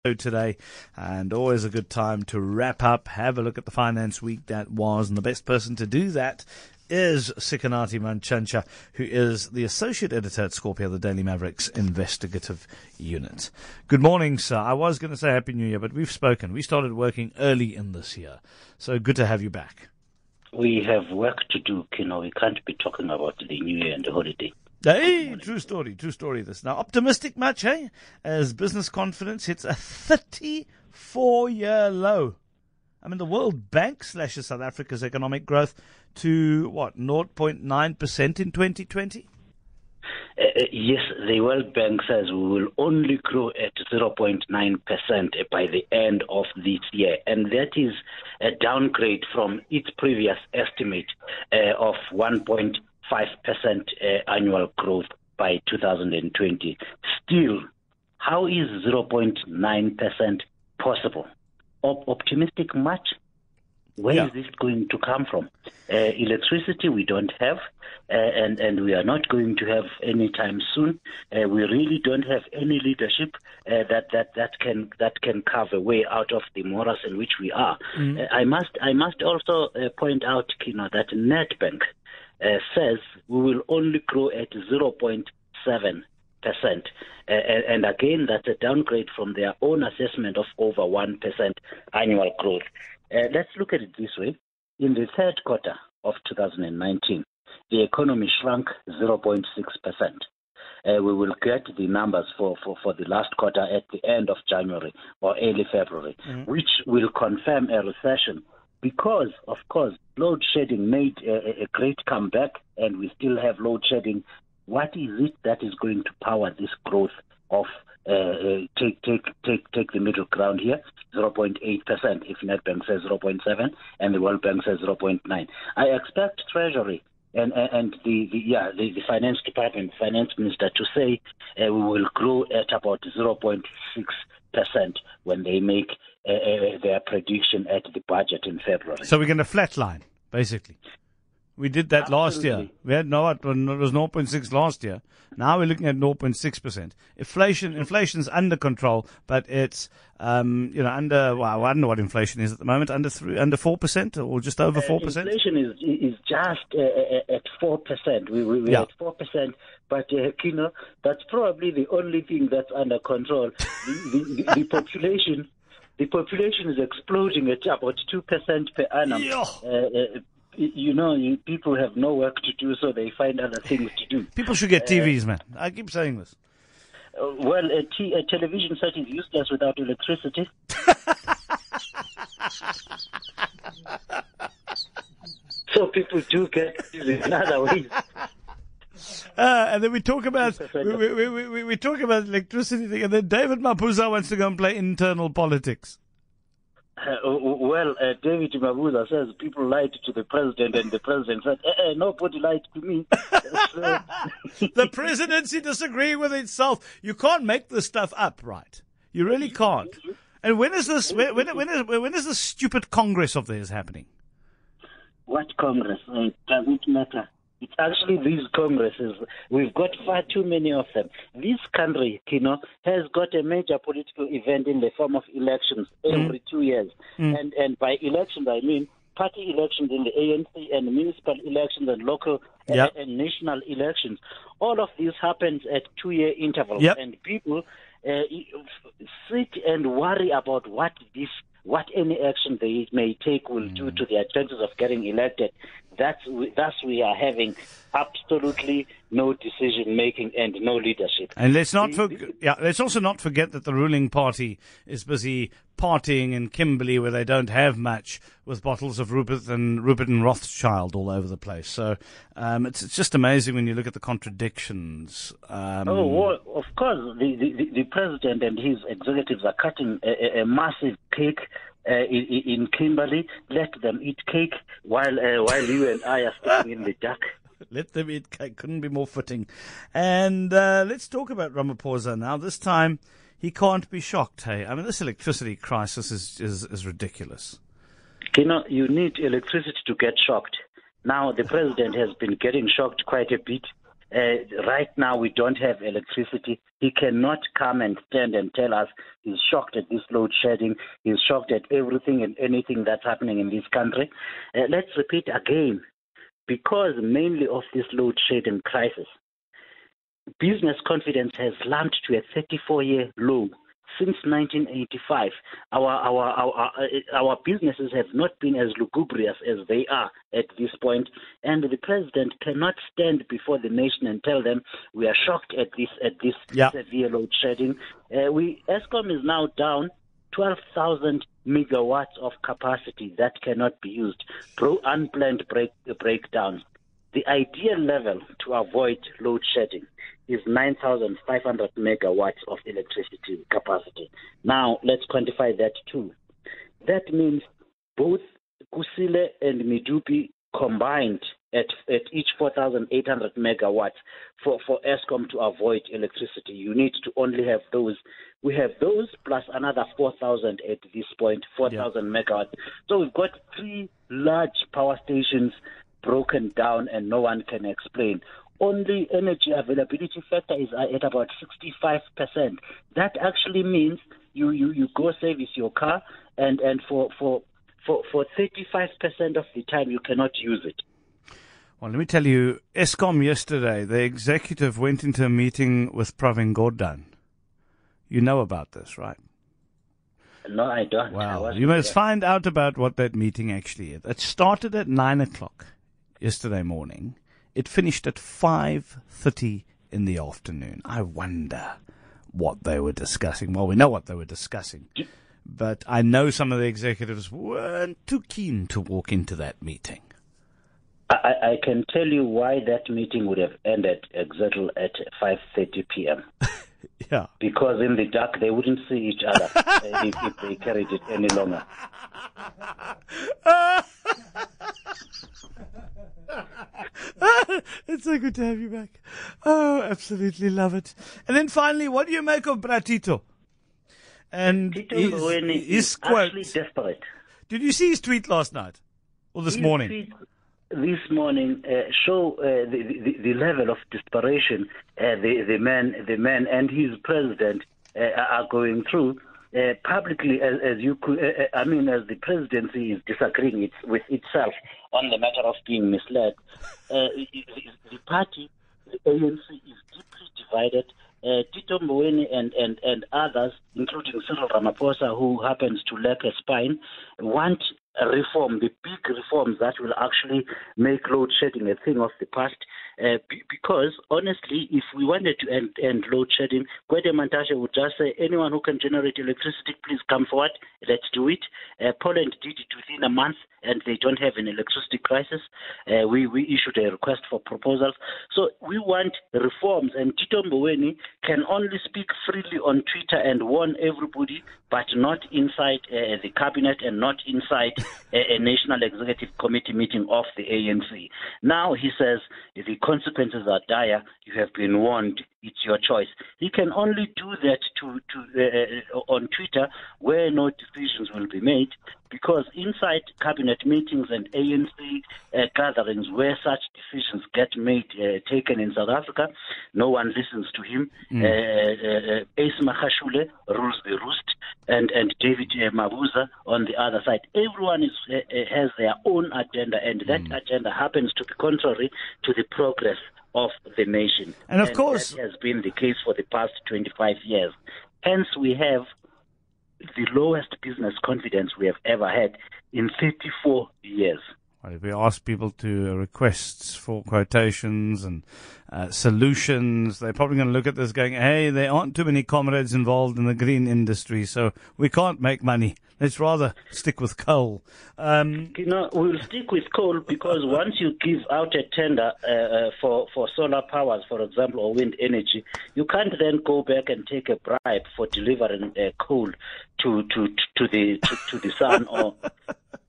Today, and always a good time to wrap up, have a look at the finance week that was, and the best person to do that is Sikonathi Mantshantsha, who is the associate editor at Scorpio, the Daily Mavericks investigative unit. Good morning, sir. I was going to say Happy New Year, but we've spoken. We started working early in this year, so good to have you back. We have work to do, Kino. We can't be talking about the New Year and the holiday. Hey, true story this. Now, optimistic much, hey? As business confidence hits a 34-year low. I mean, the World Bank slashes South Africa's economic growth to, 0.9% in 2020? Yes, the World Bank says we will only grow at 0.9% by the end of this year, and that is a downgrade from its previous estimate of 1.5% annual growth by 2020. Still, how is 0.9% possible? Optimistic much? Where is this going to come from? Electricity we don't have, and we are not going to have anytime soon. We really don't have any leadership that can carve a way out of the morass in which we are. I must also point out, Kino, that Nedbank says we will only grow at 0.7%. And again, that's a downgrade from their own assessment of over 1% annual growth. Let's look at it this way. In the third quarter of 2019, the economy shrunk 0.6%. We will get the numbers for the last quarter at the end of January or early February, which will confirm a recession. Because, of course, load shedding made a great comeback, and we still have load shedding. What is it that is going to power this growth of take the middle ground here, 0.8%? If Nedbank says 0.7 and the World Bank says 0.9, I expect Treasury and the finance department, finance minister, to say we will grow at about 0.6% when they make their prediction at the budget in February. So we're going to flatline, basically. We did that last year. We had it was 0.6 last year. Now we're looking at 0.6%. Inflation's under control, but it's under. Well, I don't know what inflation is at the moment. Under 4% or just over 4%. Inflation is just at 4%. We're at 4%, but Kino, that's probably the only thing that's under control. The population. The population is exploding at about 2% per annum. People have no work to do, so they find other things to do. People should get TVs, man. I keep saying this. A television set is useless without electricity. So people do get TVs in other ways. And then we talk about we talk about electricity thing, and then David Mabuza wants to go and play internal politics. David Mabuza says people lied to the president, and the president said, nobody lied to me. The presidency disagreeing with itself. You can't make this stuff up, right? You really can't. And when is this? When is this stupid Congress of theirs happening? What Congress? It doesn't matter. It's actually these Congresses. We've got far too many of them. This country, Kino, has got a major political event in the form of elections every 2 years. And by elections, I mean party elections in the ANC and municipal elections and local and national elections. All of this happens at 2-year intervals. And people sit and worry about what any action they may take will do to their chances of getting elected. Thus we are having absolutely no decision making and no leadership. And let's also not forget that the ruling party is busy partying in Kimberley, where they don't have much, with bottles of Rupert and Rothschild all over the place. So it's just amazing when you look at the contradictions. Of course, the president and his executives are cutting a massive cake in Kimberley. Let them eat cake while you and I are sitting in the dark. Let them eat cake. Couldn't be more fitting. And let's talk about Ramaphosa now. This time, he can't be shocked, hey? I mean, this electricity crisis is ridiculous. You need electricity to get shocked. Now, the president has been getting shocked quite a bit. Right now, we don't have electricity. He cannot come and stand and tell us he's shocked at this load shedding. He's shocked at everything and anything that's happening in this country. Let's repeat again, because mainly of this load shedding crisis, business confidence has slumped to a 34-year low. Since 1985, our businesses have not been as lugubrious as they are at this point, and the president cannot stand before the nation and tell them we are shocked at this severe load shedding. Eskom is now down 12,000 megawatts of capacity that cannot be used through unplanned breakdowns. The ideal level to avoid load shedding is 9,500 megawatts of electricity capacity. Now, let's quantify that too. That means both Kusile and Medupi combined at each 4,800 megawatts for Eskom to avoid electricity. You need to only have those. We have those plus another 4,000 at this point, 4,000 megawatts. So we've got 3 large power stations broken down and no one can explain. Only energy availability factor is at about 65%. That actually means you go service your car and for 35% of the time you cannot use it. Well, let me tell you, Eskom yesterday, the executive went into a meeting with Pravin Gordhan. You know about this, right? No, I don't. Well, you must find out about what that meeting actually is. It started at 9 o'clock yesterday morning. It finished at 5:30 in the afternoon. I wonder what they were discussing. Well, we know what they were discussing. But I know some of the executives weren't too keen to walk into that meeting. I can tell you why that meeting would have ended exactly at 5:30 p.m. Yeah. Because in the dark, they wouldn't see each other if they carried it any longer. It's so good to have you back. Oh, absolutely love it. And then finally, what do you make of Bratito? And his quote. Actually desperate. Did you see his tweet last night or this morning? This morning show the level of desperation the man and his president are going through publicly, as the presidency is disagreeing with itself on the matter of being misled. The party, the ANC, is deeply divided. Tito Mboweni and others, including Cyril Ramaphosa, who happens to lack a spine, want a reform, the big reforms that will actually make load shedding a thing of the past. Because, honestly, if we wanted to end load shedding, Gwede Mantashe would just say, anyone who can generate electricity, please come forward, let's do it. Poland did it within a month, and they don't have an electricity crisis. We issued a request for proposals. So we want reforms, and Tito Mboweni can only speak freely on Twitter and warn everybody, but not inside the cabinet and not inside a National Executive Committee meeting of the ANC. Now he says the consequences are dire. You have been warned. It's your choice. He can only do that on Twitter, where no decisions will be made, because inside cabinet meetings and ANC gatherings where such decisions get taken in South Africa, no one listens to him. Ace Magashule rules the roost, and David Mabuza on the other side. Everyone has their own agenda, and that agenda happens to be contrary to the progress of the nation. And of course, that has been the case for the past 25 years. Hence, we have the lowest business confidence we have ever had in 34 years. Well, if we ask people to requests for quotations and solutions, they're probably going to look at this going, hey, there aren't too many comrades involved in the green industry, so we can't make money. Let's rather stick with coal. We'll stick with coal because once you give out a tender for solar powers, for example, or wind energy, you can't then go back and take a bribe for delivering coal to the sun or